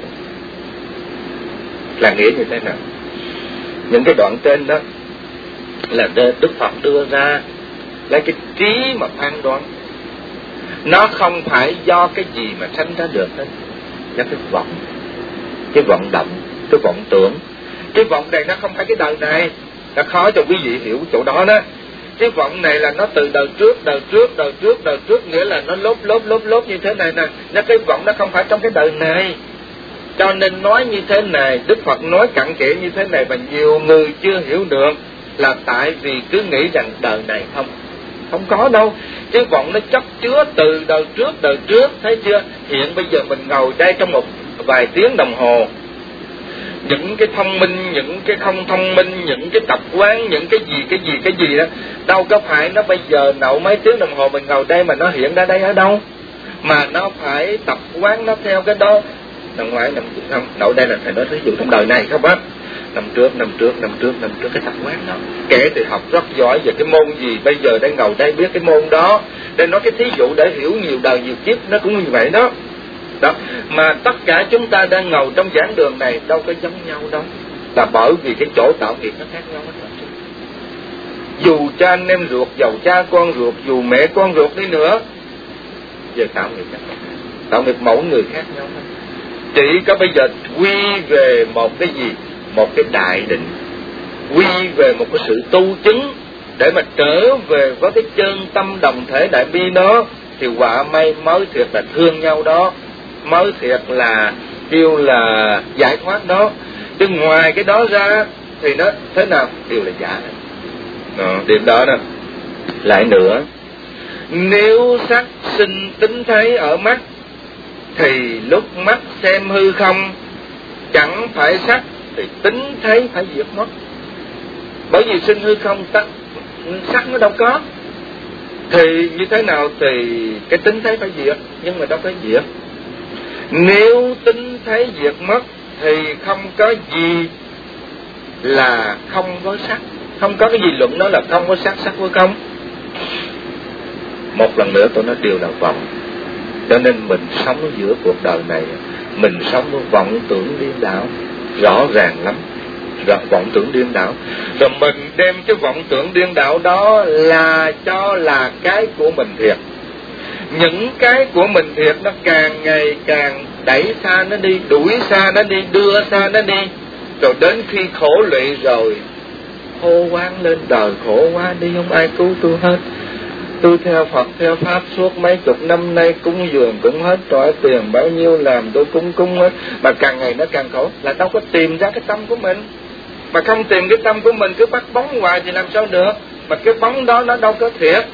Là nghĩa như thế nào? Những cái đoạn trên đó là Đức Phật đưa ra lấy cái trí mà phán đoán. Nó không phải do cái gì mà sanh ra được hết, do cái vọng, cái vọng động, cái vọng tưởng. Cái vọng này nó không phải cái đời này, nó khó cho quý vị hiểu chỗ đó đó. Cái vọng này là nó từ đời trước, đời trước, đời trước, đời trước, nghĩa là nó lốp lốp lốp lốp như thế này nè. Nó cái vọng nó không phải trong cái đời này. Cho nên nói như thế này, Đức Phật nói cặn kẽ như thế này và nhiều người chưa hiểu được, là tại vì cứ nghĩ rằng đời này không. Không có đâu. Cái vọng nó chất chứa từ đời trước, đời trước, thấy chưa? Hiện bây giờ mình ngồi đây trong một vài tiếng đồng hồ, những cái thông minh, những cái không thông minh, những cái tập quán, những cái gì, cái gì, cái gì đó, đâu có phải nó bây giờ nậu mấy tiếng đồng hồ mình ngồi đây mà nó hiện ra đây ở đâu, mà nó phải tập quán nó theo cái đó. Năm ngoái, năm trước không, nậu đây là thầy nói thí dụ trong đời này không á, năm trước, năm trước, năm trước, năm trước cái tập quán đó. Kẻ thì học rất giỏi về cái môn gì, bây giờ đang ngồi đây biết cái môn đó, để nói cái thí dụ để hiểu nhiều đời nhiều kiếp, nó cũng như vậy đó. Đó, mà tất cả chúng ta đang ngồi trong giảng đường này đâu có giống nhau đâu, là bởi vì cái chỗ tạo nghiệp nó khác nhau hết rồi. Dù cha anh em ruột, giàu cha con ruột, dù mẹ con ruột đi nữa, giờ tạo nghiệp khác nhau, tạo nghiệp mẫu người khác nhau hết. Chỉ có bây giờ quy về một cái gì, một cái đại định, quy về một cái sự tu chứng để mà trở về với cái chân tâm đồng thể đại bi đó, thì quả may mới thiệt là thương nhau đó, mới thiệt là kêu là giải thoát đó. Chứ ngoài cái đó ra thì nó thế nào đều là giả. Đó, điểm đó nè. Lại nữa, nếu sắc sinh tính thấy ở mắt, thì lúc mắt xem hư không, chẳng phải sắc thì tính thấy phải diệt mất. Bởi vì sinh hư không tắc, sắc nó đâu có, thì như thế nào thì cái tính thấy phải diệt, nhưng mà đâu có diệt. Nếu tính thấy diệt mất thì không có gì là không có sắc, không có cái gì luận đó là không có sắc, sắc với không. Một lần nữa tôi nói đều là vọng. Cho nên mình sống giữa cuộc đời này, mình sống với vọng tưởng điên đảo rõ ràng lắm, rồi vọng tưởng điên đảo, rồi mình đem cái vọng tưởng điên đảo đó là cho là cái của mình thiệt. Những cái của mình thiệt nó càng ngày càng đẩy xa nó đi, đuổi xa nó đi, đưa xa nó đi, rồi đến khi khổ lụy rồi hô quán lên đời khổ quá đi, không ai cứu tôi hết. Tôi theo Phật, theo Pháp suốt mấy chục năm nay, cúng dường cũng hết trọi tiền, bao nhiêu làm tôi cúng cúng hết, mà càng ngày nó càng khổ, là đâu có tìm ra cái tâm của mình. Mà không tìm cái tâm của mình, cứ bắt bóng hoài thì làm sao được, mà cái bóng đó nó đâu có thiệt.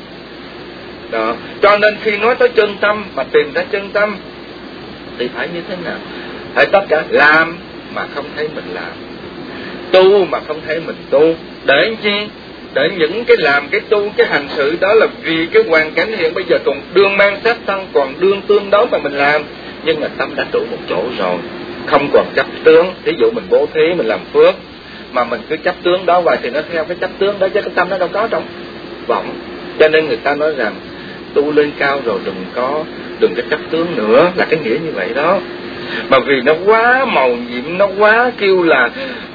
Đó, cho nên khi nói tới chân tâm mà tìm ra chân tâm thì phải như thế nào? Phải tất cả làm mà không thấy mình làm, tu mà không thấy mình tu. Để chi? Để những cái làm, cái tu, cái hành sự đó là vì cái hoàn cảnh hiện bây giờ còn đương mang sát thân, còn đương tương đối mà mình làm. Nhưng mà tâm đã trụ một chỗ rồi, không còn chấp tướng. Ví dụ mình bố thí, mình làm phước, mà mình cứ chấp tướng đó hoài thì nó theo cái chấp tướng đó, chứ cái tâm nó đâu có trong vọng. Cho nên người ta nói rằng tu lên cao rồi đừng có đừng có chấp tướng nữa, là cái nghĩa như vậy đó. Mà vì nó quá màu nhiệm, nó quá kêu là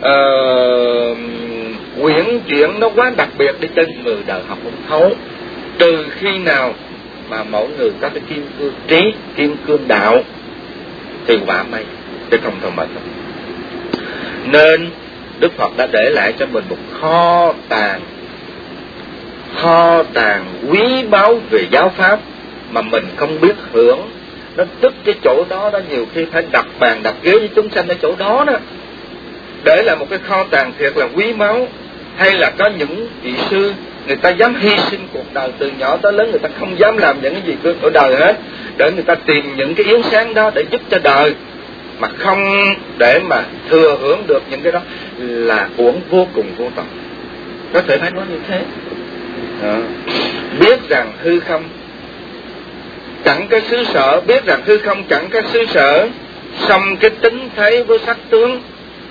uh, quyển chuyển, nó quá đặc biệt, để cho người đời học không thấu. Trừ khi nào mà mỗi người có cái kim cương trí, kim cương đạo thì quả may, chứ không thôi mà thôi. Nên Đức Phật đã để lại cho mình một kho tàng, kho tàng quý báu về giáo pháp mà mình không biết hưởng. Nó tức cái chỗ đó đó, nhiều khi phải đặt bàn đặt ghế với chúng sanh ở chỗ đó đó, để là một cái kho tàng thiệt là quý báu. Hay là có những vị sư người ta dám hy sinh cuộc đời từ nhỏ tới lớn, người ta không dám làm những cái gì ở đời hết, để người ta tìm những cái yến sáng đó để giúp cho đời, mà không để mà thừa hưởng được những cái đó, là uổng vô cùng vô tận. Có thể phải nói như thế. Đó. Biết rằng hư không chẳng cái xứ sở, biết rằng hư không chẳng cái xứ sở, song cái tính thấy với sắc tướng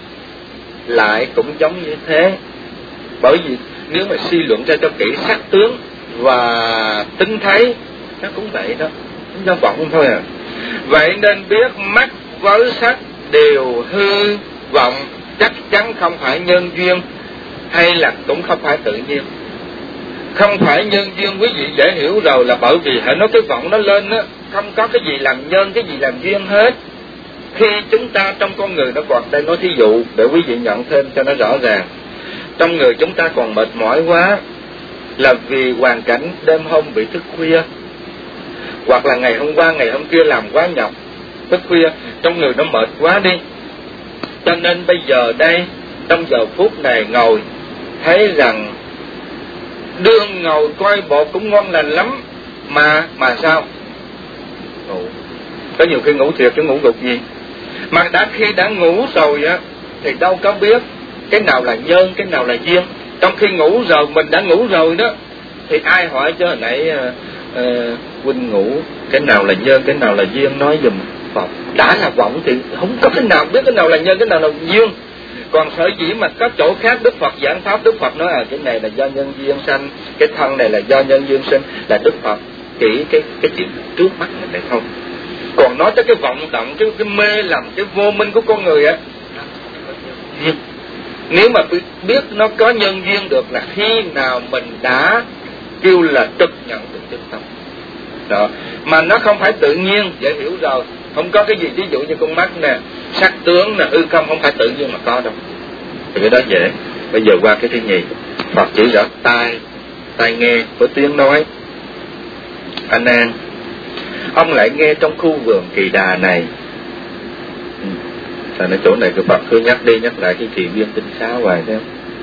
lại cũng giống như thế. Bởi vì nếu mà suy luận ra cho kỹ, sắc tướng và tính thấy nó cũng vậy đó, nó vọng thôi à. Vậy nên biết mắt với sắc đều hư vọng, chắc chắn không phải nhân duyên, hay là cũng không phải tự nhiên. Không phải nhân duyên quý vị dễ hiểu rồi, là bởi vì hãy nói cái vọng nó lên á, không có cái gì làm nhân, cái gì làm duyên hết. Khi chúng ta trong con người nó còn, đây nói thí dụ để quý vị nhận thêm cho nó rõ ràng, trong người chúng ta còn mệt mỏi quá là vì hoàn cảnh đêm hôm bị thức khuya, hoặc là ngày hôm qua ngày hôm kia làm quá nhọc thức khuya, trong người nó mệt quá đi, cho nên bây giờ đây trong giờ phút này ngồi thấy rằng đương ngồi coi bộ cũng ngon lành lắm, mà mà sao ngủ. Có nhiều khi ngủ thiệt chứ ngủ gục gì, mà đã khi đã ngủ rồi á thì đâu có biết cái nào là nhân, cái nào là duyên. Trong khi ngủ rồi, mình đã ngủ rồi đó, thì ai hỏi cho hồi nãy uh, uh, huynh ngủ cái nào là nhân, cái nào là duyên, nói giùm Phật. Đã là vọng thì không có cái nào biết cái nào là nhân, cái nào là duyên. Còn sở dĩ mà có chỗ khác Đức Phật giảng pháp, Đức Phật nói à cái này là do nhân duyên sanh, cái thân này là do nhân duyên sinh, là Đức Phật chỉ cái cái chuyện trước mắt mình này không. Còn nói tới cái vọng động, cái cái mê lầm, cái vô minh của con người á, nếu mà biết nó có nhân duyên được là khi nào mình đã kêu là trực nhận từ chân tâm đó, mà nó không phải tự nhiên, dễ hiểu rồi. Không có cái gì, ví dụ như con mắt nè, sắc tướng nè, hư không, không phải tự nhiên mà có đâu. Thì cái đó dễ. Bây giờ qua cái thứ nhì, Phật chỉ rõ tai, tai nghe với tiếng nói. A Nan, ông lại nghe trong khu vườn Kỳ Đà này. Là nói chỗ này cái Phật cứ nhắc đi nhắc lại cái kỳ viên tinh xá hoài thế.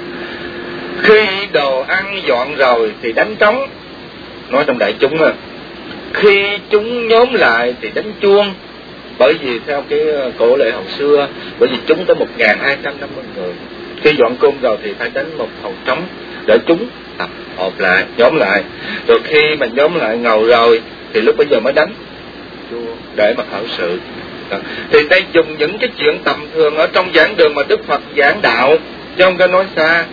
Khi đồ ăn dọn rồi thì đánh trống, nói trong đại chúng à. Khi chúng nhóm lại thì đánh chuông, bởi vì theo cái cổ lệ hồi xưa, bởi vì chúng tới một nghìn hai trăm năm mươi người. Khi dọn cơm rồi thì phải đánh một hồi trống để chúng tập họp lại, nhóm lại. Rồi khi mà nhóm lại ngồi rồi thì lúc bây giờ mới đánh chuông để mà khởi sự. Đó. Thì đây dùng những cái chuyện tầm thường ở trong giảng đường mà Đức Phật giảng đạo, chứ không có nói xa.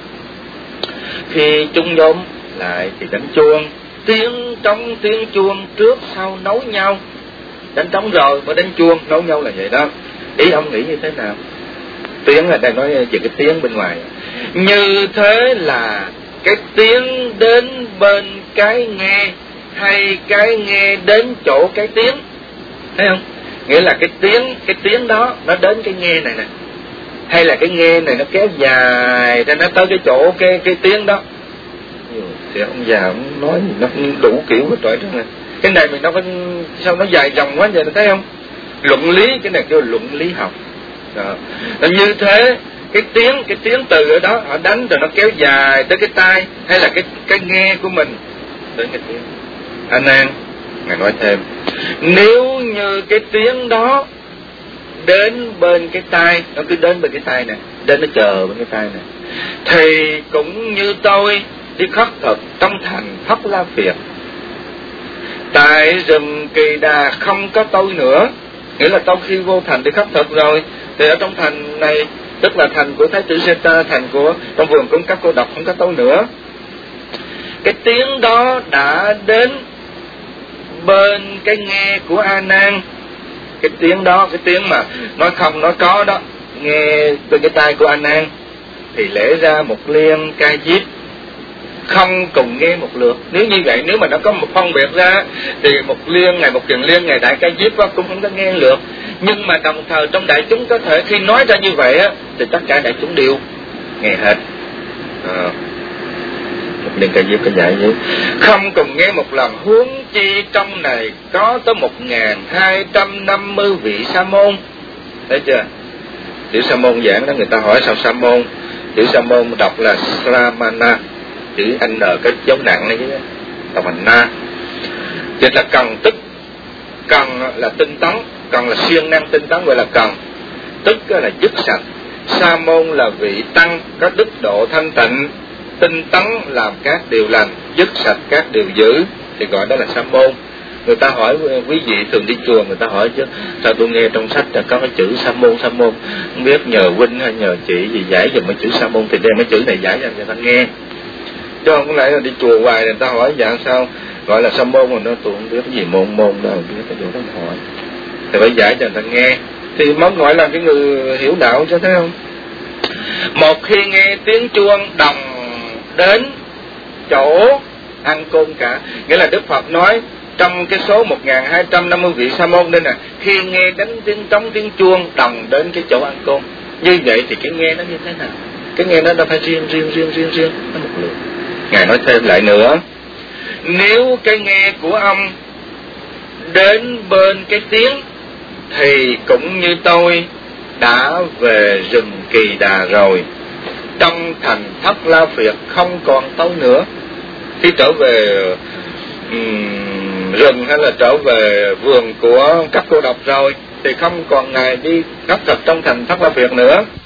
Khi chúng nhóm lại thì đánh chuông, tiếng trống tiếng chuông trước sau nối nhau. Đánh trống rồi mới đánh chuông, nối nhau là vậy đó. Ý ông nghĩ như thế nào? Tiếng là đang nói về cái tiếng bên ngoài. Như thế là cái tiếng đến bên cái nghe, hay cái nghe đến chỗ cái tiếng, thấy không? Nghĩa là cái tiếng, cái tiếng đó nó đến cái nghe này nè, hay là cái nghe này nó kéo dài ra nó tới cái chỗ cái cái tiếng đó. Thì ông già ông nói gì nó đủ kiểu hết rồi đó. Cái này mình nó phải sao nó dài dòng quá vậy, thấy không? Luận lý, cái này kêu luận lý học. Đó. Là như thế, cái tiếng cái tiếng từ ở đó họ đánh rồi nó kéo dài tới cái tai, hay là cái cái nghe của mình tới cái tiếng. A Nan, ngài nói thêm, nếu như cái tiếng đó đến bên cái tai, nó cứ đến bên cái tai nè, đến nó chờ bên cái tai nè, thì cũng như tôi đi khất thực trong thành Hấp La Phiệt. Tại rừng Kỳ Đà không có tôi nữa, nghĩa là sau khi vô thành đi khất thực rồi, thì ở trong thành này, tức là thành của Thái tử Seta, thành của trong vườn cung cấp cô độc, không có tôi nữa. Cái tiếng đó đã đến bên cái nghe của A Nan. Cái tiếng đó, cái tiếng mà nói không nói có đó, nghe bên cái tai của A Nan, thì lẽ ra một liên ca diếp không cùng nghe một lượt. Nếu như vậy, nếu mà nó có một phân biệt ra, thì một liên ngày một kiền liên, ngày đại ca diếp cũng không có nghe lượt. Nhưng mà đồng thời trong đại chúng có thể khi nói ra như vậy á, thì tất cả đại chúng đều nghe hết. À, một liên ca diếp cái dạy vậy, không cùng nghe một lần, huống chi trong này có tới một nghìn hai trăm năm mươi vị sa môn. Thấy chưa? Chữ sa môn giảng đó, người ta hỏi sao sa môn, chữ sa môn đọc là Sramana, chữ N cái dấu nặng này chứ, đọc thành na. Vậy là cần tức, cần là tinh tấn, cần là siêng năng tinh tấn, gọi là cần. Tức là dứt sạch. Sa môn là vị tăng có đức độ thanh tịnh, tinh tấn làm các điều lành, dứt sạch các điều dữ, thì gọi đó là sa môn. Người ta hỏi, quý vị thường đi chùa, người ta hỏi chứ sao tôi nghe trong sách là có cái chữ sa môn, sa môn, không biết nhờ huynh hay nhờ chị gì giải dùm mấy chữ sa môn, thì đem mấy chữ này giải cho người ta nghe. Chứ không lẽ là đi chùa hoài người ta hỏi dạng sao gọi là sa môn, mà nó tôi không biết cái gì môn môn đâu, không biết cái chỗ đó hỏi, thì phải giải cho người ta nghe, thì mới gọi là cái người hiểu đạo chứ, thấy không? Một khi nghe tiếng chuông đồng đến chỗ ăn cơm cả, nghĩa là Đức Phật nói trong cái số một nghìn hai trăm năm mươi vị sa môn đây nè, khi nghe đánh tiếng trống tiếng chuông đồng đến cái chỗ ăn cơm, như vậy thì cái nghe nó như thế nào? Cái nghe nó đâu phải riêng riêng riêng riêng riêng nó một lượt. Ngài nói thêm lại nữa, nếu cái nghe của ông đến bên cái tiếng thì cũng như tôi đã về rừng Kỳ Đà rồi, trong thành Thất La Phiệt không còn tôi nữa. Khi trở về um, rừng hay là trở về vườn của các cô độc rồi thì không còn ngài đi khất thực trong thành Thất La Phiệt nữa.